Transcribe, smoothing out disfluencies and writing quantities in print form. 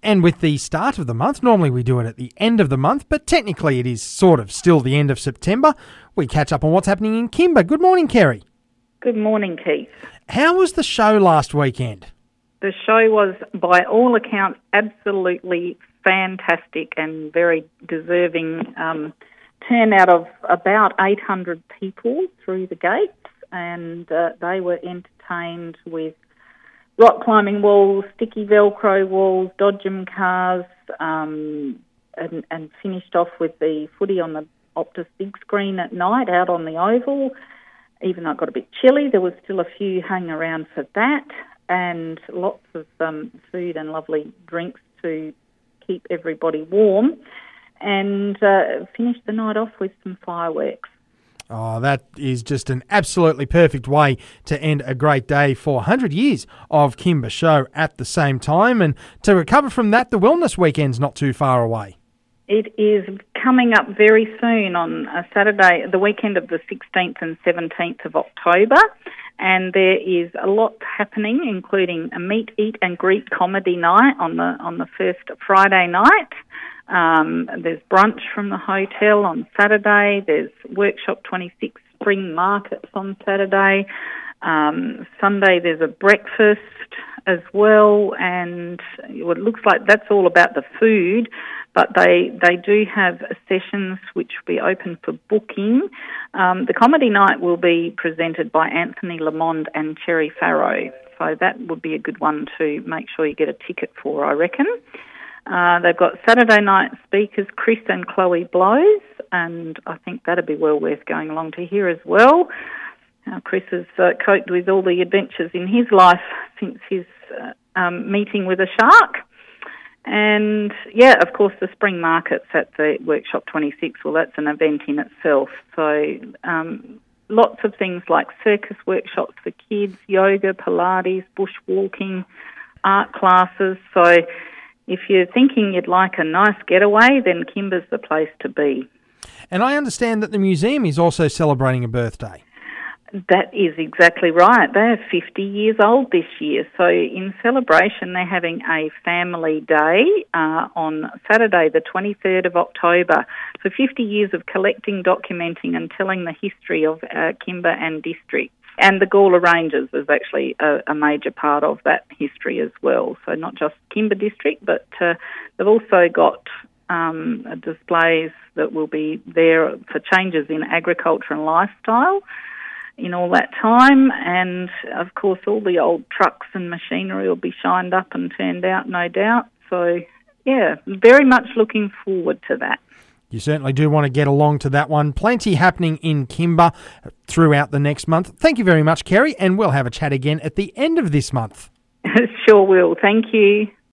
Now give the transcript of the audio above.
And with the start of the month, normally we do it at the end of the month, but technically it is sort of still the end of September. We catch up on what's happening in Kimba. Good morning, Kerry. Good morning, Keith. How was the show last weekend? The show was, by all accounts, absolutely fantastic and very deserving turnout of about 800 people through the gates, and they were entertained with rock climbing walls, sticky Velcro walls, dodgem cars, and finished off with the footy on the Optus big screen at night out on the oval. Even though it got a bit chilly, there was still a few hanging around for that, and lots of food and lovely drinks to keep everybody warm, and finished the night off with some fireworks. Oh, that is just an absolutely perfect way to end a great day for 100 years of Kimba Show at the same time. And to recover from that, the Wellness Weekend's not too far away. It is coming up very soon on a Saturday, the weekend of the 16th and 17th of October, and there is a lot happening, including a meet, eat and greet comedy night on the first Friday night. There's brunch from the hotel on Saturday. There's Workshop 26 spring markets on Saturday. Sunday there's a breakfast as well, and it looks like that's all about the food, but they do have sessions which will be open for booking. The comedy night will be presented by Anthony Lamond and Cherry Farrow, so that would be a good one to make sure you get a ticket for, I reckon. They've got Saturday night speakers Chris and Chloe Blows, and I think that'd be well worth going along to hear as well. Chris has coped with all the adventures in his life since his meeting with a shark. And, yeah, of course, the spring markets at the Workshop 26, well, that's an event in itself. So lots of things like circus workshops for kids, yoga, Pilates, bushwalking, art classes. So if you're thinking you'd like a nice getaway, then Kimba's the place to be. And I understand that the museum is also celebrating a birthday. That is exactly right. They're 50 years old this year. So in celebration, they're having a family day on Saturday, the 23rd of October. So 50 years of collecting, documenting and telling the history of Kimba and district. And the Gawler Ranges is actually a major part of that history as well. So not just Kimba district, but they've also got displays that will be there for changes in agriculture and lifestyle in all that time, and of course all the old trucks and machinery will be shined up and turned out, no doubt. So yeah, very much looking forward to that. You certainly do want to get along to that one. Plenty happening in Kimba throughout the next month. Thank you very much, Kerry, and we'll have a chat again at the end of this month. Sure will. Thank you.